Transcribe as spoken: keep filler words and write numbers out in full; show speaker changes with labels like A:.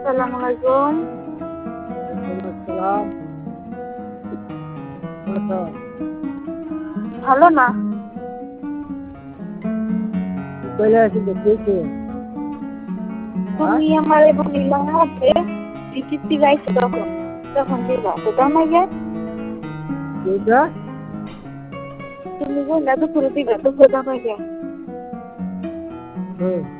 A: আসসালামু আলাইকুম।
B: আসসালাম। আচ্ছা,
A: ভালো না?
B: চলে আসি তো দেখে।
A: তুমি আমারে বলিলা যে টিকিট গাইছো তখন তখন দিবা তো দাম আগে
B: এইটা
A: তুমি বললা দুপুরে দিবা দুপুরে দাম আগে
B: হুম